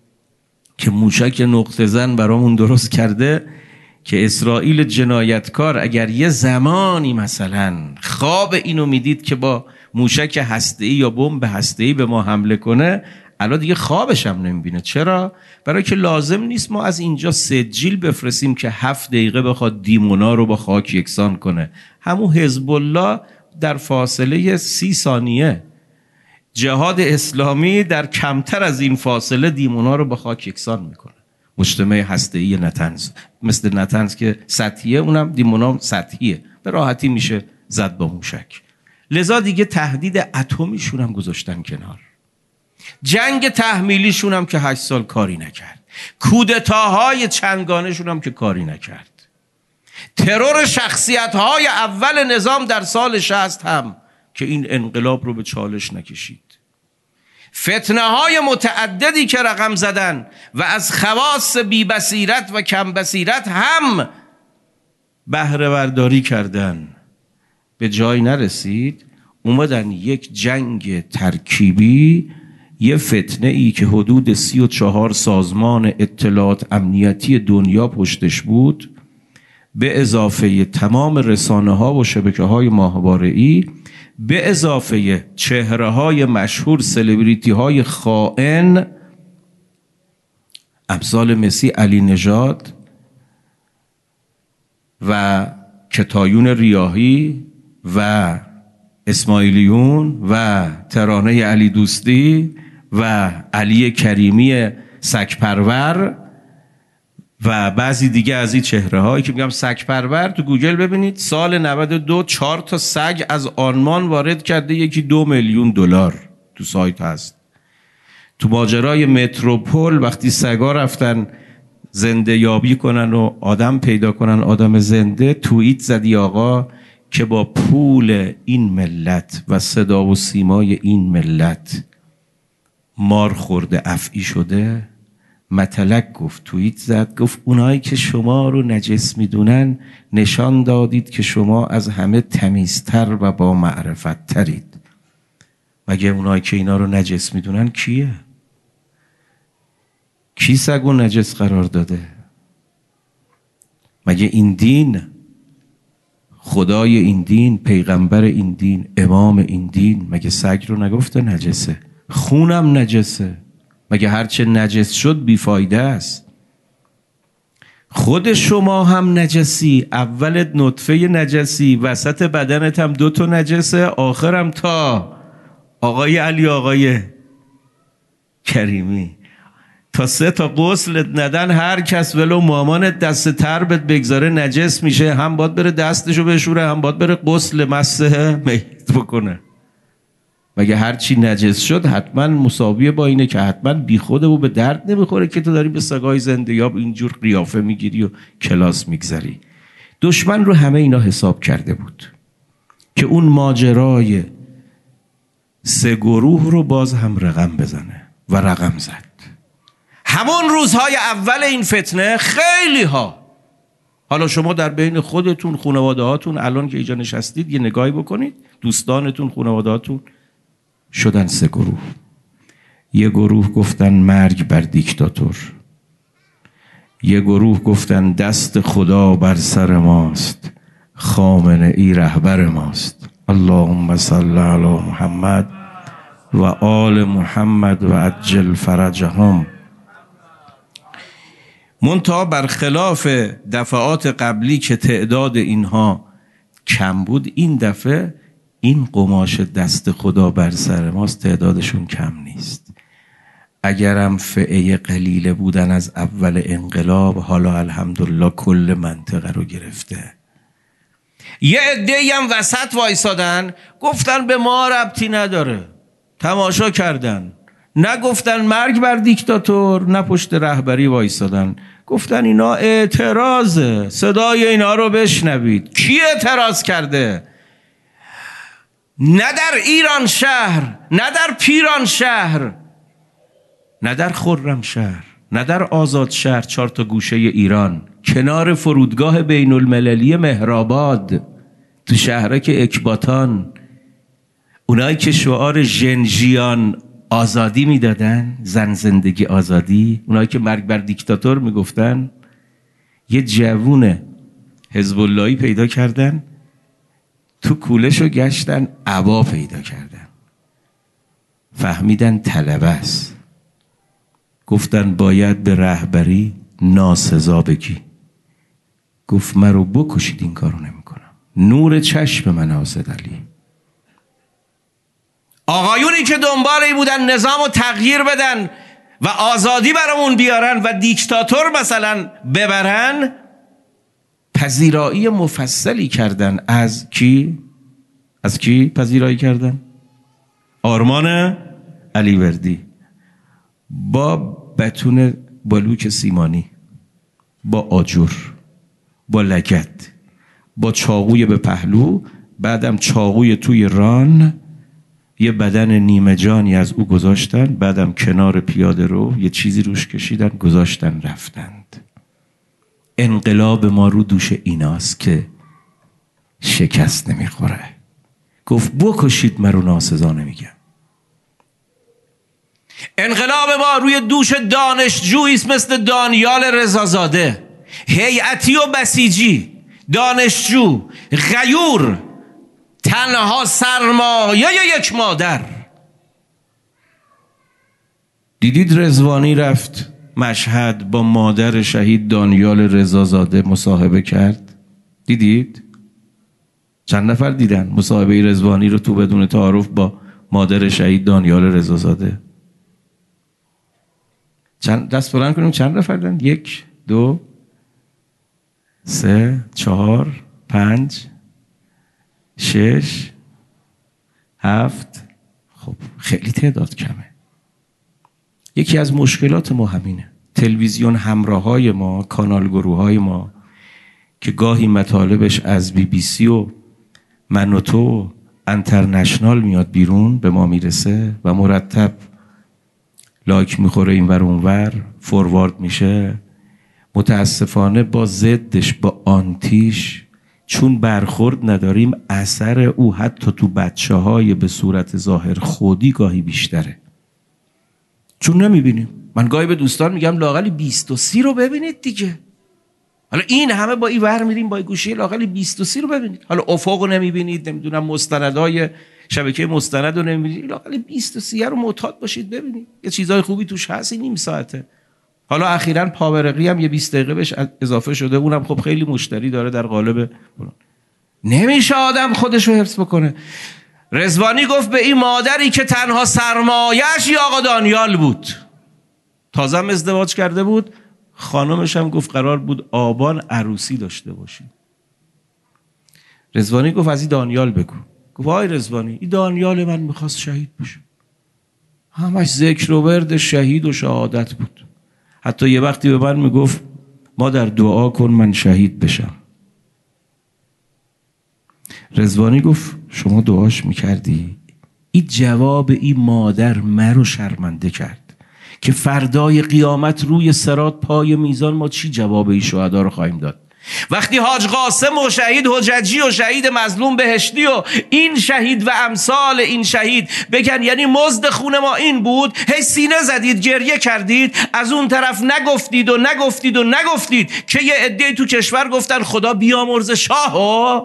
که موشک نقطه زن برامون درست کرده، که اسرائیل جنایتکار اگر یه زمانی مثلا خواب اینو میدید که با موشک هسته‌ای یا بمب هسته‌ای به ما حمله کنه، الان دیگه خوابش هم نمیبینه. چرا؟ برای که لازم نیست ما از اینجا سجیل بفرستیم که 7 دقیقه بخواد دیمونا رو با خاک یکسان کنه. همون حزب الله در فاصله 30 ثانیه، جهاد اسلامی در کمتر از این فاصله دیمونا رو با خاک یکسان میکنه. مجتمع هسته‌ای نتنز، مثل نتنز که سطحیه، اونم دیمونا سطحیه، به راحتی میشه زد با موشک. لذا دیگه تهدید اتمیشون هم گذاشتن کنار. جنگ تحمیلیشون هم که 8 سال کاری نکرد. کودتاهای چندگانهشون هم که کاری نکرد. ترور شخصیت‌های اول نظام در سال 60 هم که این انقلاب رو به چالش نکشید. فتنه‌های متعددی که رقم زدن و از خواص بی بصیرت و کم بصیرت هم بهره برداری کردن، به جای نرسید. اومدن یک جنگ ترکیبی، یه فتنه ای که حدود 34 سازمان اطلاعات امنیتی دنیا پشتش بود، به اضافه تمام رسانه ها و شبکه های ماهواره‌ای، به اضافه چهره های مشهور، سلبریتی های خائن امثال مسی، علی نژاد و کتایون ریاحی و اسماعیلیون و ترانه علی دوستی و علی کریمی سگپرور و بعضی دیگه از این چهره هایی که میگم سگپرور. تو گوگل ببینید سال 92 4 سگ از آلمان وارد کرده، یکی $2 میلیون تو سایت هست. تو ماجرای متروپول وقتی سگا رفتن زنده یابی کنن و آدم پیدا کنن، آدم زنده، توییت زدی آقا که با پول این ملت و صدا و سیمای این ملت مار خورده افعی شده. مطلق گفت، توییت زد، گفت اونایی که شما رو نجس میدونن نشان دادید که شما از همه تمیزتر و با معرفت ترید. مگه اونایی که اینا رو نجس میدونن کیه؟ کی سگو نجس قرار داده؟ مگه این دین، خدای این دین، پیغمبر این دین، امام این دین مگه سگ رو نگفته نجسه؟ خونم نجسه. مگه هرچه نجس شد بیفایده است؟ خود شما هم نجسی، اولت نطفه نجسی، وسط بدنت هم 2 تا نجسه، آخرم تا آقای علی آقای کریمی تا 3 تا غسلت ندن هر کس ولو مامانت دست تربت بگذاره نجس میشه. هم باید بره دستشو بشوره، هم باید بره غسل مسح میت بکنه. مگه هر چی نجس شد حتما مساویه با اینه که حتما بی خوده و به درد نمیخوره که تو داری به سگای زنده یاب اینجور قیافه میگیری و کلاس میگذری. دشمن رو همه اینا حساب کرده بود که اون ماجرای 3 گروه رو باز هم رقم بزنه و رقم زد. همون روزهای اول این فتنه خیلی ها، حالا شما در بین خودتون، خانواده هاتون الان که اینجا نشستید یه نگاهی بکنید، دوستانتون، خانواده هاتون شدن 3 گروه. یه گروه گفتن مرگ بر دیکتاتور، یه گروه گفتن دست خدا بر سر ماست، خامنه ای رهبر ماست. اللهم صل علی محمد و آل محمد و عجل فرجهم. منتها برخلاف دفعات قبلی که تعداد اینها کم بود، این دفعه این قماش دست خدا بر سر ماست تعدادشون کم نیست. اگرم فئه قلیله بودن از اول انقلاب، حالا الحمدلله کل منطقه رو گرفته. یه عده‌ای هم وسط وایسادن گفتن به ما ربطی نداره، تماشا کردن، نگفتن مرگ بر دیکتاتور، نه پشت رهبری وایسادن، گفتن اینا اعتراضه، صدای اینا رو بشنوید. کی اعتراض کرده؟ نه در ایران شهر، نه در پیران شهر، نه در خرم شهر، نه در آزاد شهر 4 تا گوشه ایران، کنار فرودگاه بین المللی مهرآباد، تو شهرک اکباتان، اونایی که شعار ژنژیان آزادی میدادن، زن زندگی آزادی، اونایی که مرگ بر دیکتاتور میگفتن، یه جوون حزب اللهی پیدا کردن، تو کولشو گشتن، عبا پیدا کردن، فهمیدن طلبه است، گفتن باید به رهبری ناسزا بگی. گفت من رو بکشید این کارو نمیکنم. نور چشم من حاسد علی. آقایونی که دنبال بودن نظام رو تغییر بدن و آزادی برامون بیارن و دیکتاتور مثلا ببرن، پذیرایی مفصلی کردن. از کی؟ از کی پذیرایی کردن؟ آرمان علیوردی با بتون بلوک سیمانی، با آجر، با لگد، با چاقوی به پهلو، بعدم چاقوی توی ران، یه بدن نیمه جانی از او گذاشتن، بعدم کنار پیاده رو یه چیزی روش کشیدن، گذاشتن رفتند. انقلاب ما رو دوش ایناست که شکست نمیخوره. گفت بکشید من رو ناسزا نمیگم. انقلاب ما روی دوش دانشجوییست مثل دانیال رضازاده، هیئتی و بسیجی، دانشجو، غیور، تنها سرمایه یک مادر. دیدید رضوانی رفت مشهد با مادر شهید دانیال رضازاده مصاحبه کرد؟ دیدید؟ چند نفر دیدن مصاحبه رضوانی رو تو بدون تعارف با مادر شهید دانیال رضازاده؟ چند دست بلند کنیم چند نفر دیدن؟ 1 2 3 4 5 6 7. خب خیلی تعداد کمه. یکی از مشکلات ما همینه. تلویزیون همراهای ما، کانال گروهای ما که گاهی مطالبش از BBC و من و تو انترنشنال میاد بیرون، به ما میرسه و مرتب لایک میخوره این ور اون ور، فوروارد میشه. متاسفانه با ضدش، با آنتیش، چون برخورد نداریم، اثر او حتی تو بچه‌های به صورت ظاهر خودی گاهی بیشتره، چون نمیبینیم. من گاهی به دوستان میگم لااقل 20 و 30 رو ببینید دیگه. حالا این همه با این ور میریم با گوشی، لااقل 20 و 30 رو ببینید. حالا افق رو نمیبینید، نمیدونم مستندهای شبکه مستند رو نمیبینید، لااقل 20 و 30 رو معتاد باشید ببینید. یه چیزای خوبی توش هست، نیم ساعته. حالا اخیراً پاورقی هم یه 20 دقیقه بهش اضافه شده، اونم خب خیلی مشتری داره در قالب. نمیشه آدم خودش رو حفظ بکنه. رضوانی گفت به این مادری که تنها سرمایه‌اش یا آقا دانیال بود، تازه هم ازدواج کرده بود، خانمش هم گفت قرار بود آبان عروسی داشته باشی. رضوانی گفت از این دانیال بگو. گفت آی رضوانی، این دانیال من میخواست شهید بشه، همش ذکر و ورد شهید و شهادت بود. حتی یه وقتی به من میگفت مادر دعا کن من شهید بشم. رضوانی گفت شما دعاش میکردی؟ این جواب این مادر مرو شرمنده کرد که فردای قیامت روی صراط پای میزان ما چی جواب این شهدا رو خواهیم داد. وقتی حاج قاسم و شهید حججی و شهید مظلوم بهشتی و این شهید و امثال این شهید بگن یعنی مزد خون ما این بود، هی سینه زدید گریه کردید، از اون طرف نگفتید و نگفتید و نگفتید که یه عده‌ای تو کشور گفتن خدا بیامرز شاهو،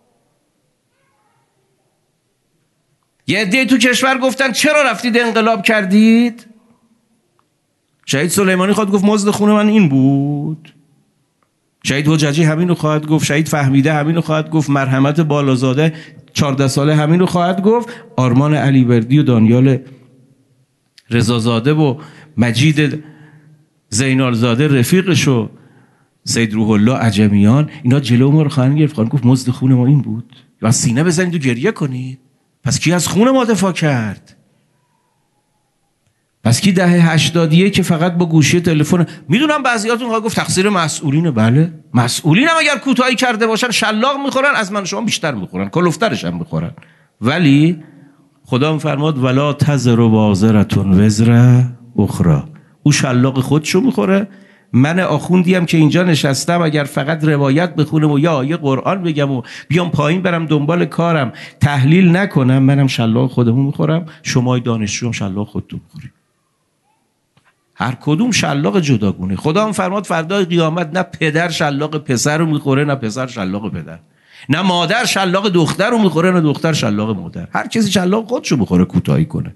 یه عده‌ای تو کشور گفتن چرا رفتید انقلاب کردید. شهید سلیمانی خواهد گفت مزد خون من این بود، شهید حججی همین رو خواهد گفت، شهید فهمیده همین رو خواهد گفت، مرحمت بالازاده 14 ساله همین رو خواهد گفت، آرمان علیوردی و دانیال رضازاده و مجید زینالزاده رفیقش و سید روح الله عجمیان، اینا جلو ما رو خواهند گرفت، خواهند گفت مزد خون ما این بود. و سینه بزنید و گریه کنید. پس کی از خون ما دفاع کرد؟ پس کی دهه 80 که فقط با گوشی تلفن؟ میدونم بعضیاتون خواهد گفت تقصیر مسئولینه. بله، مسئولین هم اگر کوتاهی کرده باشن شلاق میخورن، از من شما بیشتر میخورن، کلفترش هم میخورن. ولی خدا میفرماد ولا تزر وازرتون وزر اخرى، او شلاق خودشو میخوره. من آخوندیم که اینجا نشستم اگر فقط روایت بخونم و یا آیه قرآن بگم و بیام پایین برم دنبال کارم تحلیل نکنم، منم شلاق خودمو میخورم، شما دانشجو هم شلاق خودتون میخورید. هر کدوم شلاق جداگونه. خدا هم فرماد فردای قیامت نه پدر شلاق پسر رو میخوره، نه پسر شلاق پدر، نه مادر شلاق دختر رو میخوره، نه دختر شلاق مادر. هر کسی شلاق خودشو میخوره کوتاهی کنه.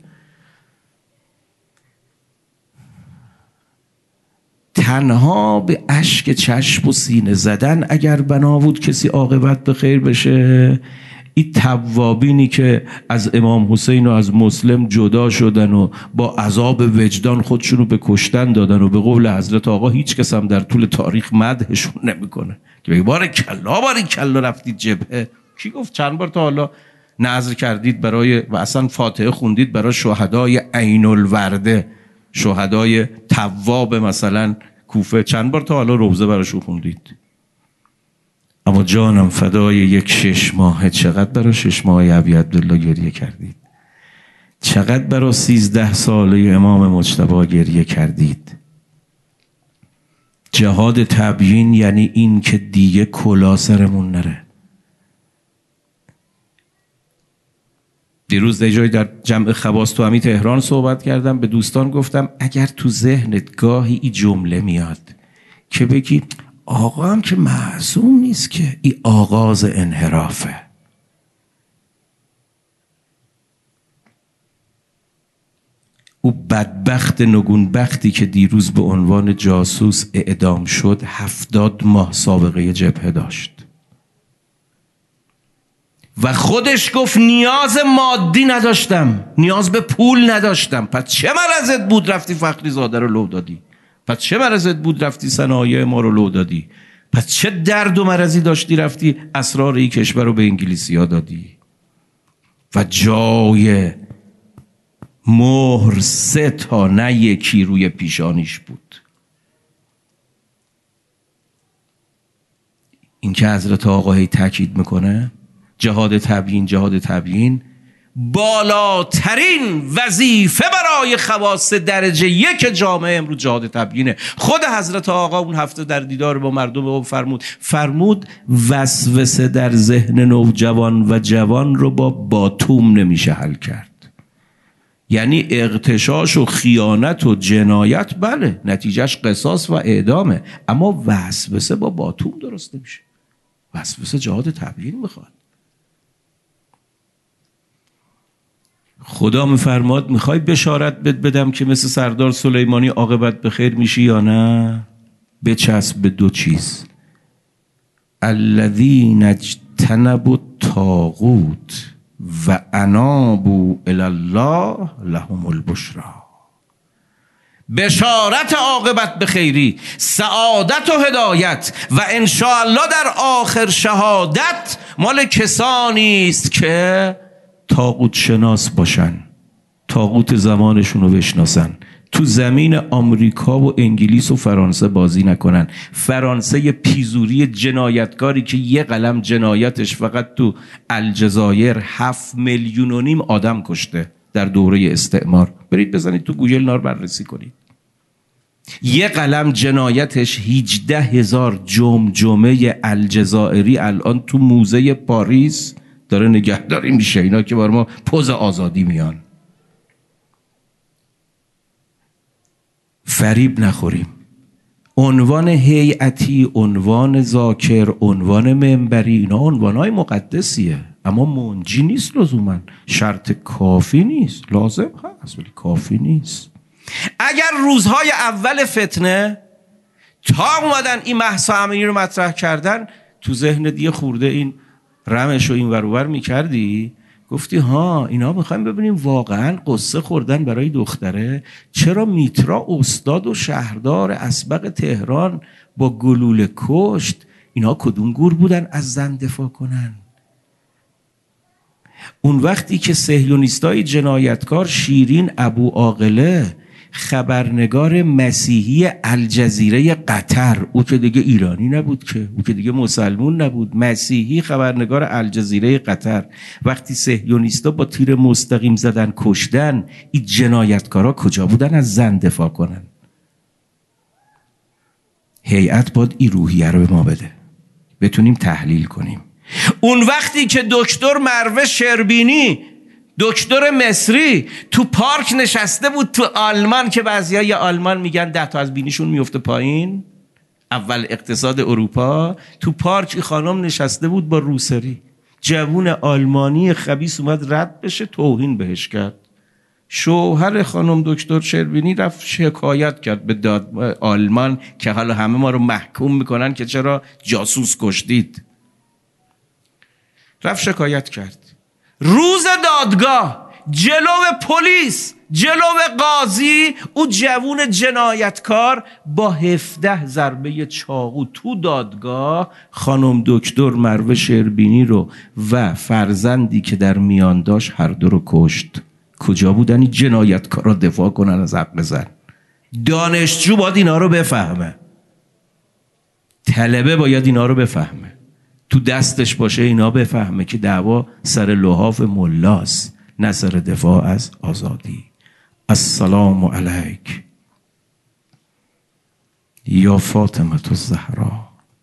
تنها به اشک چشم و سینه زدن اگر بنا بود کسی عاقبت به خیر بشه، این توابینی که از امام حسین و از مسلم جدا شدن و با عذاب وجدان خودشونو به کشتن دادن و به قول حضرت آقا هیچ کس هم در طول تاریخ مدحشون نمیکنه که بگه بارکلا رفتید جبهه. کی گفت چند بار تا حالا نذر کردید برای و اصلا فاتحه خوندید برای شهدای عین الورده، شهدای تواب مثلا کوفه، چند بار تا حالا روزه براشون خوندید؟ اما جانم فدای یک 6 ماه، چقدر برای 6 ماه ابی عبدالله گریه کردید، چقدر برای 13 ساله امام مجتبی گریه کردید. جهاد تبیین یعنی این که دیگه کلا سرمون نره. دیروز یه جایی در جمع خواص تو همین تهران صحبت کردم، به دوستان گفتم اگر تو ذهنت گاهی این جمله میاد که بگی آقا هم که معصوم نیست که، این آغاز انحرافه. او بدبخت نگونبختی که دیروز به عنوان جاسوس اعدام شد 70 ماه سابقه جبهه داشت و خودش گفت نیاز مادی نداشتم، نیاز به پول نداشتم. پس چه مرضت بود رفتی فخری زاده رو لو دادی؟ پس چه مرضت بود رفتی صنایع ما رو لو دادی؟ پس چه درد و مرضی داشتی رفتی اسرار این کشور رو به انگلیسی‌ها دادی؟ و جای مهر 3 تا نه یکی روی پیشانیش بود. این که حضرت آقا هی تاکید میکنه جهاد تبیین، جهاد تبیین، بالاترین وظیفه برای خواص درجه یک جامعه امروز جهاد تبیینه. خود حضرت آقا اون هفته در دیدار با مردم او فرمود وسوسه در ذهن نوجوان و جوان رو با باتوم نمیشه حل کرد. یعنی اغتشاش و خیانت و جنایت بله نتیجهش قصاص و اعدامه، اما وسوسه با باتوم درست نمیشه. وسوسه جهاد تبیین میخواد. خدا میفرماد میخوای بشارت بدم که مثل سردار سلیمانی عاقبت به خیر میشی یا نه؟ بچسب به دو چیز: الذین اجتنبوا الطاغوت و انابوا الی الله لهم البشری. بشارت عاقبت به خیری، سعادت و هدایت و انشاءالله در آخر شهادت مال کسانی است که طاغوت شناس باشن، طاغوت زمانشون رو بشناسن، تو زمین آمریکا و انگلیس و فرانسه بازی نکنن. فرانسه پیزوری جنایتکاری که یه قلم جنایتش فقط تو الجزایر 7.5 میلیون آدم کشته در دوره استعمار. برید بزنید تو گوگل نار بررسی کنید. یه قلم جنایتش 18,000 جمجمه الجزائری الان تو موزه پاریس داره نگهداری میشه. اینا که بار ما پوز آزادی میان. فریب نخوریم. عنوان هیئتی، عنوان ذاکر، عنوان منبری، اینا عنوانهای مقدسیه، اما منجی نیست لزوما. شرط کافی نیست. لازم هست ولی کافی نیست. اگر روزهای اول فتنه تا اومدن این مهسا امینی رو مطرح کردن، تو ذهن دیگه خورده این رمش رو این ور اون ور میکردی، گفتی ها اینا میخوایم ببینیم واقعا قصه خوردن برای دختره؟ چرا میترا استاد و شهردار اسبق تهران با گلوله کشت؟ اینا کدوم گور بودن از زن دفاع کنن؟ اون وقتی که صهیونیستای جنایتکار شیرین ابو عاقله خبرنگار مسیحی الجزیره قطر، او که دیگه ایرانی نبود که، او که دیگه مسلمون نبود، مسیحی خبرنگار الجزیره قطر، وقتی صهیونیستا با تیر مستقیم زدن کشتن، این جنایتکارا کجا بودن از زن دفاع کنن؟ هیئت باید این روحیه رو به ما بده بتونیم تحلیل کنیم. اون وقتی که دکتر مروه شربینی، دکتر مصری، تو پارک نشسته بود تو آلمان که بعضیای آلمان میگن 10 تا از بینیشون میفته پایین، اول اقتصاد اروپا، تو پارک خانم نشسته بود با روسری، جوون آلمانی خبیث اومد رد بشه، توهین بهش کرد. شوهر خانم دکتر شربینی رفت شکایت کرد به آلمان که حالا همه ما رو محکوم میکنن که چرا جاسوس کشتید. رفت شکایت کرد. روز دادگاه جلو پلیس، جلو قاضی، او جوون جنایتکار با 17 ضربه چاقو تو دادگاه خانم دکتر مروه شربینی رو و فرزندی که در میان داشت هر دو رو کشت. کجا بودن این جنایتکارا دفاع کنن از حق زن؟ دانشجو باید اینا رو بفهمه، طلبه باید اینا رو بفهمه، تو دستش باشه اینا بفهمه که دعوا سر لحاف ملاست نه سر دفاع از آزادی. السلام علیک یا فاطمه الزهرا.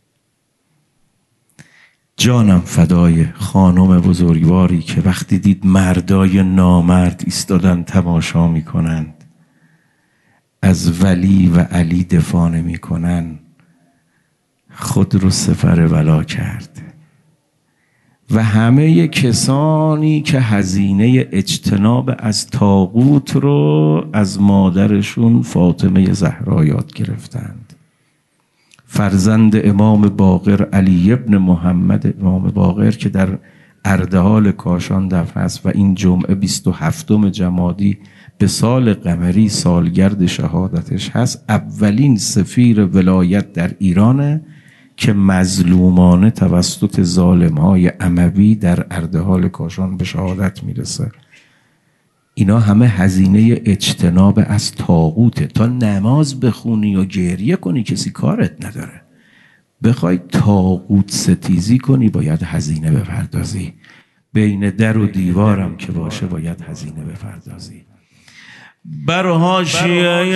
جانم فدای خانم بزرگواری که وقتی دید مردای نامرد ایستادن تماشا میکنند، از ولی و علی دفاع نمیکنن، خود رو سپر ولا کرد. و همه کسانی که هزینه اجتناب از طاغوت رو از مادرشون فاطمه زهرا یاد گرفتند. فرزند امام باقر علی ابن محمد امام باقر که در اردهال کاشان دفن است و این جمعه 27 جمادی به سال قمری سالگرد شهادتش هست. اولین سفیر ولایت در ایرانه که مظلومانه توسط ظالم‌های اموی در اردهال کاشان به شهادت میرسه. اینا همه هزینه اجتناب از طاغوته. تا نماز بخونی و گریه کنی کسی کارت نداره. بخوای طاغوت ستیزی کنی باید هزینه بپردازی. بین در و دیوارم که باشه باید هزینه بپردازی. بر حاشیه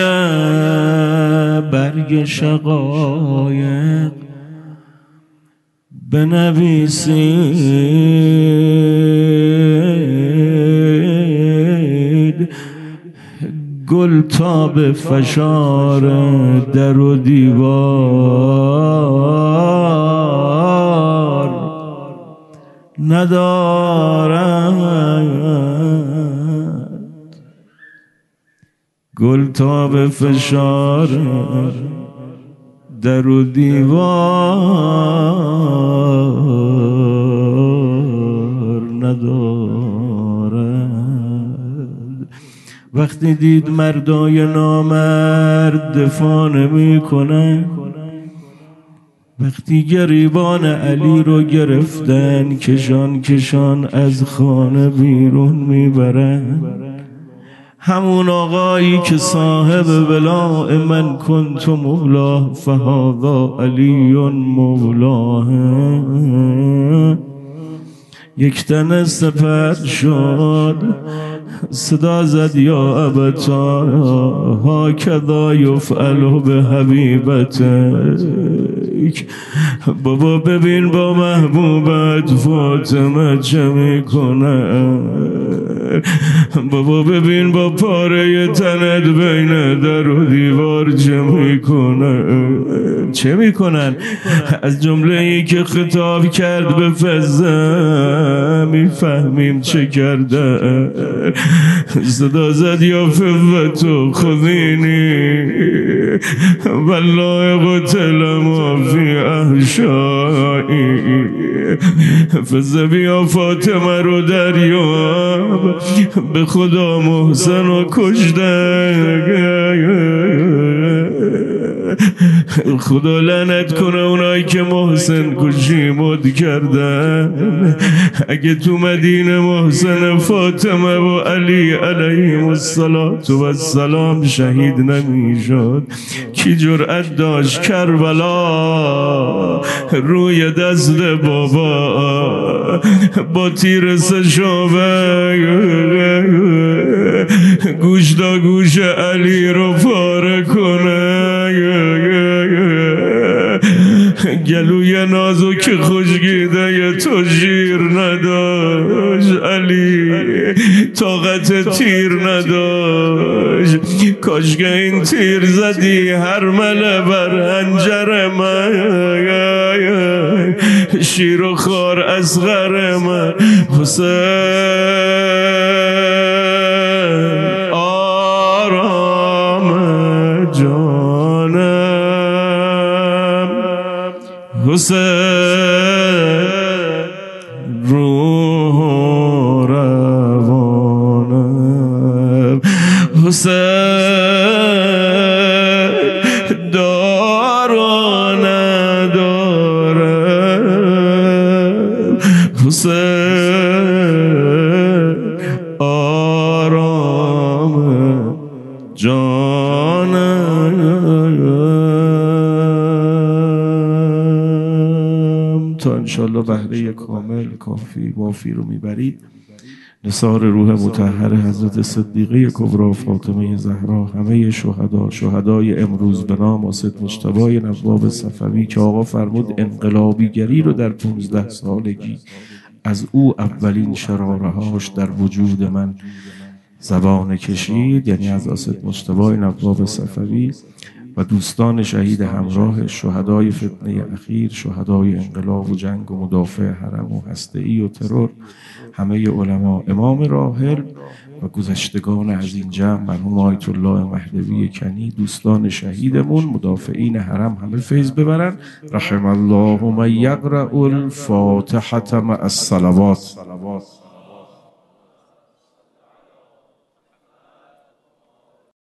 برگ شقایق بنویسید گل تا به فشار در و دیوار ندارد، گل تا به فشار در و دیوار ندارد. وقتی دید مردای نامرد دفاع نمی کنن، وقتی گریبان علی رو گرفتن کشان کشان از خانه بیرون میبرن، همون آقایی که صاحب ولاء من کنت مولاه فهذا علی مولاه یک تن سپر شد، صدا زد یا ابتا هاکذا یفعل به حبیبتک. بابا ببین با محبوبت فاطمه چه میکنه، بابا ببین با پاره تنت بین در و دیوار چه میکنه. چه میکنن؟ از جمله ای که خطاب کرد به فزه میفهمیم چه کرده. صدا زد یا فوتو خذینی والله قتل ما فی احشایی. فزه بیا فاطمه رو دریاب، به خدا محسن رو کشته، خدا لعنت کنه اونایی که محسن کشی مد کردن. اگه تو مدینه محسن فاطمه و علی علیهم السلام شهید نمیشد، کی جرأت داشت کربلا روی دست بابا با تیر سشابه گوش تا گوش علی رو پاره کنه. گلوی نازک خوشگیده تو شیر نداشت، علی طاقت تیر نداشت. کاش که این تیر زدی هر مله بر هنجر من، شیر و خار اصغر من. حسین آرام جانم، حسین روح و روانم، حسین دار و ندارم، حسین آرام جانم. تا انشالله بهره کامل کافی وافی رو میبرید. نثار روح مطهر حضرت صدیقه کبری فاطمه زهرا، همه شهدا، شهدای امروز به نام آسد مجتبی نواب صفوی که آقا فرمود انقلابیگری رو در 15 سالگی از او اولین شرارهاش در وجود من زبان کشید، یعنی از آسد مجتبی نواب صفوی و دوستان شهید همراه، شهدای فتنه اخیر، شهدای انقلاب و جنگ و مدافع حرم و هسته‌ای و ترور، همه علما، امام راحل و گذشتگان از این جمع، مرحوم آیت الله مهدوی کنی، دوستان شهیدمون، مدافعین حرم، همه فیض ببرن. رحم الله من یقرأ الفاتحة مع الصلوات.